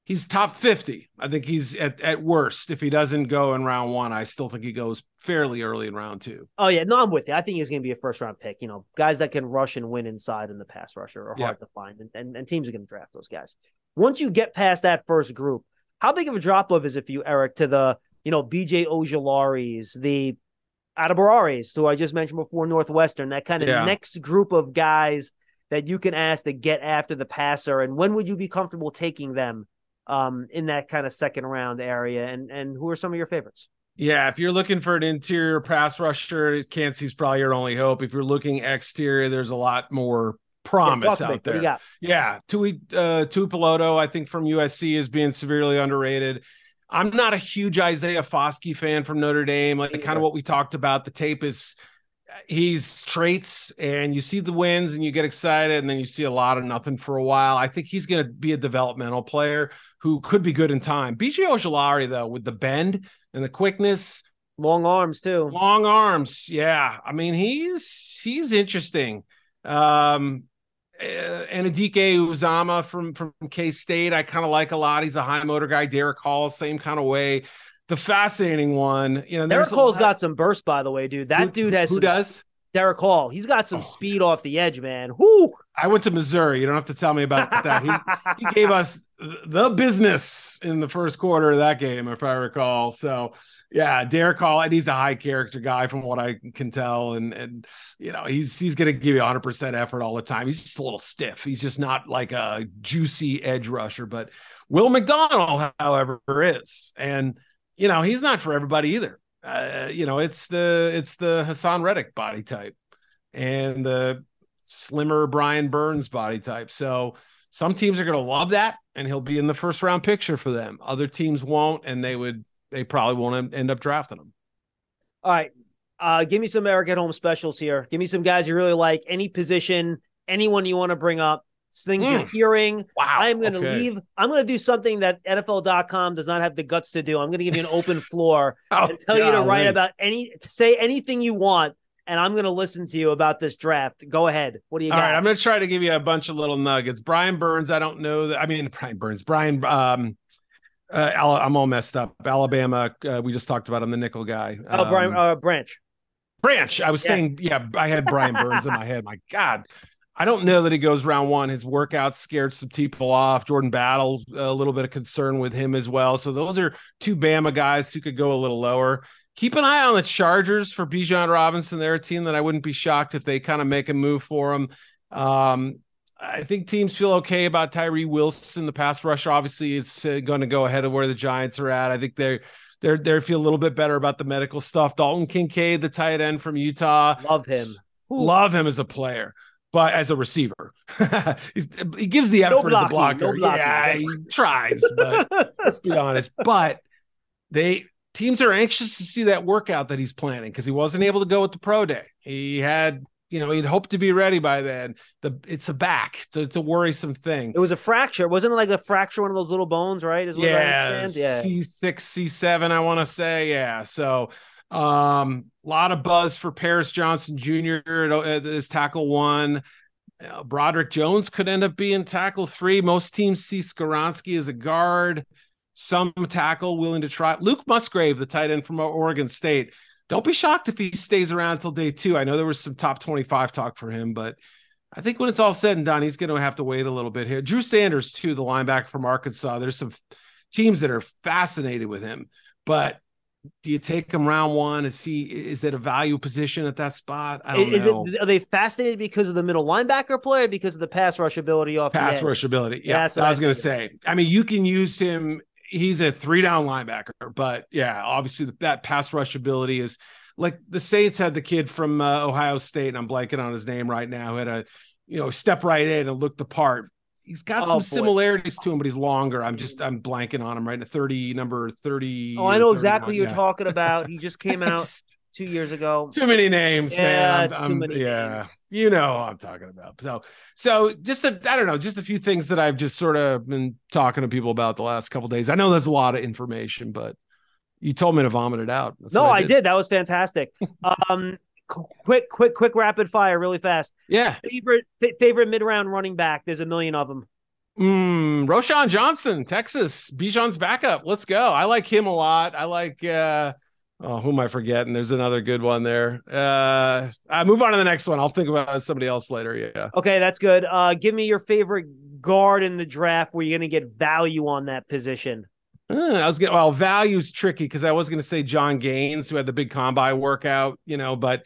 D: he's top fifty. I think he's at, at worst. If he doesn't go in round one, I still think he goes fairly early in round two.
C: Oh, yeah. No, I'm with you. I think he's going to be a first round pick. You know, guys that can rush and win inside in the pass rusher are hard
D: Yeah.
C: to find, and, and, and teams are going to draft those guys. Once you get past that first group, how big of a drop off is it for you, Eric, to the, you know, B J Ojularis, the Adebarares, who I just mentioned before, Northwestern, that kind of
D: Yeah.
C: next group of guys that you can ask to get after the passer? And when would you be comfortable taking them um, in that kind of second round area? And and who are some of your favorites?
D: Yeah, if you're looking for an interior pass rusher, Kancey's probably your only hope. If you're looking exterior, there's a lot more promise
C: Yeah,
D: out
C: what do you
D: there.
C: got?
D: Yeah, Tui uh, Tuipulotu, I think from U S C is being severely underrated. I'm not a huge Isaiah Foskey fan from Notre Dame. Like kind of what we talked about. The tape is he's traits, and you see the wins, and you get excited, and then you see a lot of nothing for a while. I think he's going to be a developmental player who could be good in time. B J Ojulari, though, with the bend and the quickness,
C: Long arms, too.
D: long arms. Yeah. I mean, he's, he's interesting. Um, uh, and Adike Uzama from, from K-State, I kind of like a lot. He's a high motor guy. Derek Hall, same kind of way. The fascinating one, you know,
C: Derek
D: there's a
C: Hall's
D: lot-
C: got some burst, by the way, dude. That
D: Who-
C: dude has
D: who
C: some,
D: does?
C: Derek Hall. He's got some
D: Oh.
C: speed off the edge, man. Whoo!
D: I went to Missouri. You don't have to tell me about that. He, he gave us the business in the first quarter of that game, if I recall. So, yeah, Derek Hall, and he's a high character guy from what I can tell. And, and you know, he's he's going to give you one hundred percent effort all the time. He's just a little stiff. He's just not like a juicy edge rusher. But Will McDonald, however, is. And, you know, he's not for everybody either. Uh, you know, it's the it's the Hassan Reddick body type and the slimmer Brian Burns body type. So some teams are going to love that, and he'll be in the first round picture for them. Other teams won't, and they would they probably won't end up drafting him.
C: All right. Uh, give me some Eric at home specials here. Give me some guys you really like, any position, anyone you want to bring up, things
D: Mm.
C: you're hearing.
D: Wow.
C: I'm going to
D: Okay.
C: leave. I'm going to do something that N F L dot com does not have the guts to do. I'm going to give you an open floor
D: Oh,
C: and tell you to write
D: golly.
C: about any, to say anything you want, and I'm going to listen to you about this draft. Go ahead. What do you
D: All
C: got?
D: right, I'm going to try to give you a bunch of little nuggets. Brian Burns, I don't know that. I mean, Brian Burns, Brian, um, uh, Al- I'm all messed up. Alabama, uh, we just talked about him, the nickel guy.
C: oh, Brian
D: Um,
C: uh, Branch.
D: Branch. I was
C: Yes.
D: saying, yeah, I had Brian Burns in my head. My God, I don't know that he goes round one. His workouts scared some people off. Jordan Battle, a little bit of concern with him as well. So those are two Bama guys who could go a little lower. Keep an eye on the Chargers for Bijan Robinson. They're a team that I wouldn't be shocked if they kind of make a move for him. Um, I think teams feel okay about Tyree Wilson. The pass rush, obviously, it's uh, going to go ahead of where the Giants are at. I think they're they're they feel a little bit better about the medical stuff. Dalton Kincaid, the tight end from Utah,
C: Love him. Ooh.
D: love him as a player, but as a receiver, He's, he gives the
C: No
D: effort as a
C: blocking,
D: blocker.
C: no blocking.
D: Yeah, he tries, but let's be honest. But they teams are anxious to see that workout that he's planning because he wasn't able to go at the pro day. He had, you know, he'd hoped to be ready by then. The it's a back, so it's a worrisome thing.
C: It was a fracture. Wasn't it like a fracture, one of those little bones, right? Is what I
D: Yeah,
C: understand? Yeah.
D: C six, C seven, I want to say. Yeah. So um, a lot of buzz for Paris Johnson Junior at this tackle one. Uh, Broderick Jones could end up being tackle three. Most teams see Skoronski as a guard. Some tackle willing to try. Luke Musgrave, the tight end from Oregon State. Don't be shocked if he stays around until day two. I know there was some top twenty-five talk for him, but I think when it's all said and done, he's going to have to wait a little bit here. Drew Sanders, too, the linebacker from Arkansas. There's some teams that are fascinated with him, but do you take him round one? Is he, is it a value position at that spot? I don't
C: Is
D: know.
C: it, are they fascinated because of the middle linebacker play or because of the pass rush ability off
D: Pass
C: the edge?
D: rush ability. Yeah,
C: That's
D: I
C: what
D: was
C: I
D: going to say. I mean, you can use him. He's a three down linebacker, but yeah, obviously that pass rush ability is like the Saints had the kid from uh, Ohio State, and I'm blanking on his name right now, who had a, you know, step right in and looked the part. He's got
C: Oh,
D: some
C: boy.
D: similarities to him, but he's longer. I'm just, I'm blanking on him right now. thirty, number thirty.
C: Oh, I know
D: or
C: exactly who
D: thirty-one,
C: you're
D: yeah.
C: talking about. He just came out
D: Just
C: two years ago.
D: too many names,
C: Yeah,
D: man.
C: it's
D: I'm,
C: too
D: I'm-
C: many
D: yeah,
C: names.
D: you know who I'm talking about. So, so just a, I don't know, just a few things that I've just sort of been talking to people about the last couple of days. I know there's a lot of information, but you told me to vomit it out. That's
C: No,
D: what
C: I did. That was fantastic. um, qu- quick, quick, quick, rapid fire, really fast.
D: Yeah.
C: Favorite, fa- favorite mid round running back. There's a million of them.
D: Mm, Roshan Johnson, Texas, Bijan's backup. Let's go. I like him a lot. I like, uh, oh, who am I forgetting? There's another good one there. Uh, I move on to the next one. I'll think about somebody else later. Yeah.
C: Okay, that's good. Uh, give me your favorite guard in the draft where you're going to get value on that position.
D: Uh, I was getting, well, value's tricky because I was going to say John Gaines, who had the big combine workout, you know, but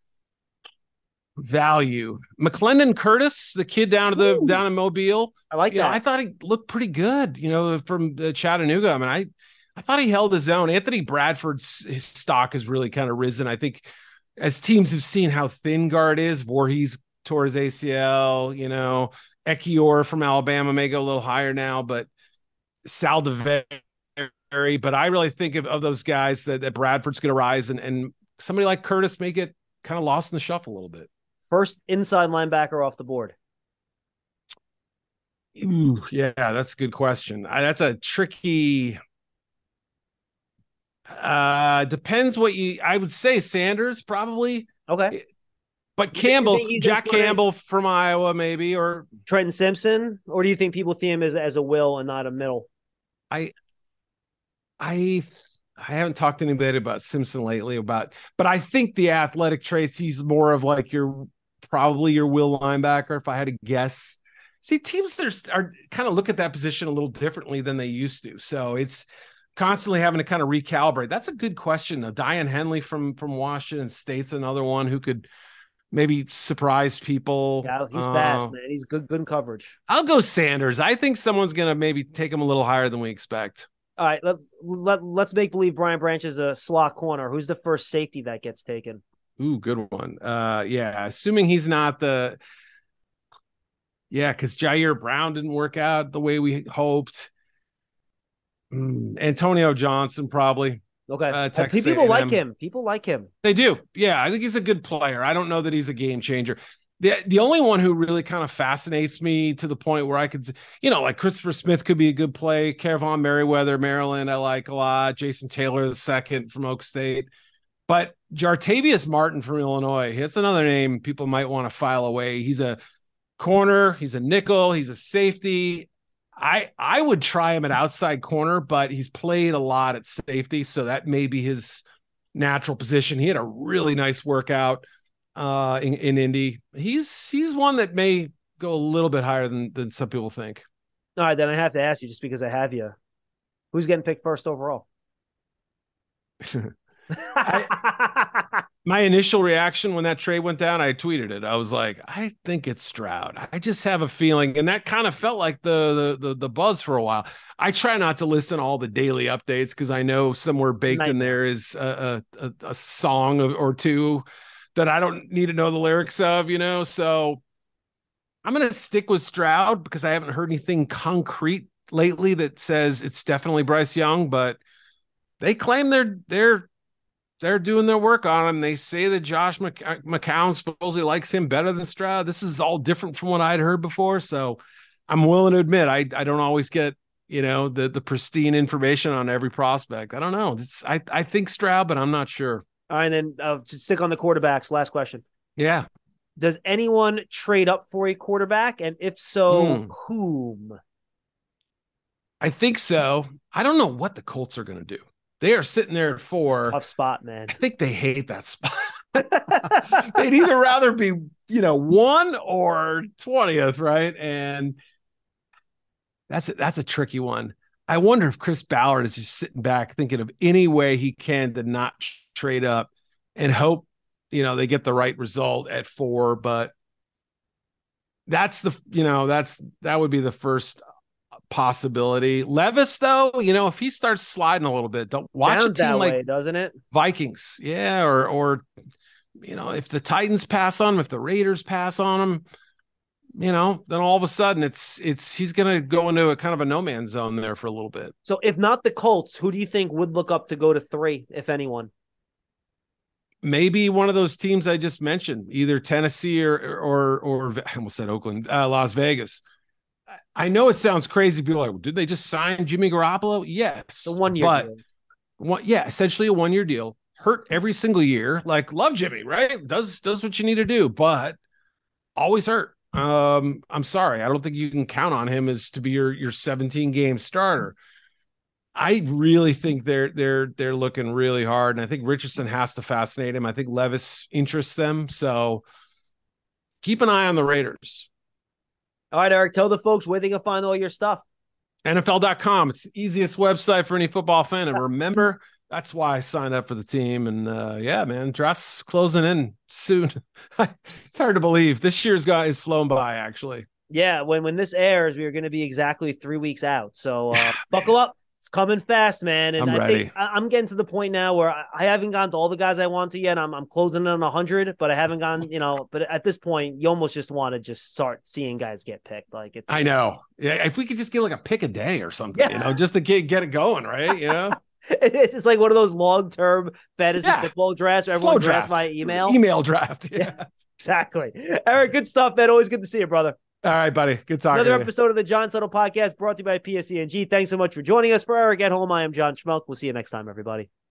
D: value. McClendon Curtis, the kid down to the Ooh. down in Mobile.
C: I like
D: you
C: that.
D: Know, I thought he looked pretty good, you know, from uh, Chattanooga. I mean, I, I thought he held his own. Anthony Bradford's his stock has really kind of risen. I think as teams have seen how thin guard is, Voorhees tore his A C L, you know, Ekiyor from Alabama may go a little higher now, but Sal DeVere, but I really think of, of those guys that, that Bradford's going to rise, and, and somebody like Curtis may get kind of lost in the shuffle a little bit.
C: First inside linebacker off the board.
D: Ooh, yeah, that's a good question. I, that's a tricky. Uh, depends what you. I would say Sanders probably.
C: Okay,
D: but Campbell, Jack Campbell from Iowa, maybe, or
C: Trenton Simpson, or do you think people see him as as a will and not a middle?
D: I, I. I haven't talked to anybody about Simpson lately about, but I think the athletic traits, he's more of like your, probably your will linebacker. If I had to guess, see teams are, are kind of look at that position a little differently than they used to. So it's constantly having to kind of recalibrate. That's a good question though. Diane Henley from, from Washington State's another one who could maybe surprise people.
C: Yeah, he's uh, fast, man. He's good, good in coverage.
D: I'll go Sanders. I think someone's going to maybe take him a little higher than we expect.
C: All right, let, let, let's make believe Brian Branch is a slot corner. Who's the first safety that gets taken?
D: Ooh, good one. Uh, yeah, assuming he's not the – yeah, because Jair Brown didn't work out the way we hoped. Mm, Antonio Johnson probably.
C: Okay. Uh, Texas people A and M. like him. People like him.
D: They do. Yeah, I think he's a good player. I don't know that he's a game changer. The, the only one who really kind of fascinates me to the point where I could, you know, like Christopher Smith could be a good play. Caravon Merriweather, Maryland, I like a lot. Jason Taylor, the second from Oak State. But Jartavius Martin from Illinois, that's another name people might want to file away. He's a corner. He's a nickel. He's a safety. I I would try him at outside corner, but he's played a lot at safety, so that may be his natural position. He had a really nice workout uh in, in Indy. He's he's one that may go a little bit higher than than some people think.
C: All right, then I have to ask you, just because I have you, who's getting picked first overall?
D: I, my initial reaction when that trade went down, I tweeted it. I was like, I think it's Stroud. I just have a feeling, and that kind of felt like the the the, the buzz for a while. I try not to listen to all the daily updates because I know somewhere baked Night. in there is a, a, a song or two that I don't need to know the lyrics of, you know? So I'm going to stick with Stroud because I haven't heard anything concrete lately that says it's definitely Bryce Young, but they claim they're, they're, they're doing their work on him. They say that Josh McC- McCown supposedly likes him better than Stroud. This is all different from what I'd heard before. So I'm willing to admit, I, I don't always get, you know, the, the pristine information on every prospect. I don't know. This, I, I think Stroud, but I'm not sure.
C: All right, then uh, just stick on the quarterbacks. Last question.
D: Yeah.
C: Does anyone trade up for a quarterback? And if so, mm. whom?
D: I think so. I don't know what the Colts are going to do. They are sitting there at four.
C: Tough spot, man.
D: I think they hate that spot. They'd either rather be, you know, one or twentieth, right? And that's a, that's a tricky one. I wonder if Chris Ballard is just sitting back thinking of any way he can to not trade up and hope, you know, they get the right result at four. But that's the, you know, that's, that would be the first possibility. Levis, though, you know, if he starts sliding a little bit, don't watch
C: Sounds
D: a team
C: that
D: like
C: way, doesn't it?
D: Vikings. Yeah. Or, or, you know, if the Titans pass on him, if the Raiders pass on him, you know, then all of a sudden it's, it's, he's going to go into a kind of a no man's zone there for a little bit.
C: So if not the Colts, who do you think would look up to go to three, if anyone?
D: Maybe one of those teams I just mentioned, either Tennessee or, or, or I almost said Oakland, uh, Las Vegas. I know it sounds crazy. People are like, did they just sign Jimmy Garoppolo? Yes.
C: The one year
D: but
C: deal.
D: One, yeah, essentially a one year deal. Hurt every single year. Like, love Jimmy, right? Does, does what you need to do, but always hurt. um, I'm sorry. I don't think you can count on him as to be your your seventeen game starter. I really think they're they're they're looking really hard, and I think Richardson has to fascinate him. I think Levis interests them, so keep an eye on the Raiders.
C: All right, Eric, tell the folks where they can find all your stuff.
D: N F L dot com. It's the easiest website for any football fan, and remember, that's why I signed up for the team. And uh, yeah, man, draft's closing in soon. It's hard to believe this year's guy is flown by. Actually,
C: yeah. When when this airs, we are going to be exactly three weeks out. So uh, buckle up. It's coming fast, man. And
D: I'm
C: I
D: ready.
C: think I- I'm getting to the point now where I, I haven't gotten to all the guys I want to yet. I'm I'm closing in on one hundred, but I haven't gone, you know, but at this point, you almost just want to just start seeing guys get picked. Like it's,
D: I know. Yeah, if we could just get like a pick a day or something,
C: Yeah.
D: you know, just to get get it going, right? You know,
C: it's like one of those long-term fantasy
D: Yeah.
C: football drafts where
D: Slow
C: everyone drafts
D: draft.
C: via email.
D: email draft. Yeah.
C: Yeah. Exactly. Eric, good stuff, man. Always good to see you, brother.
D: All right, buddy. Good talking.
C: Another
D: to you.
C: episode of the John Settle Podcast brought to you by P S E N G. Thanks so much for joining us. For Eric at home, I am John Schmelk. We'll see you next time, everybody.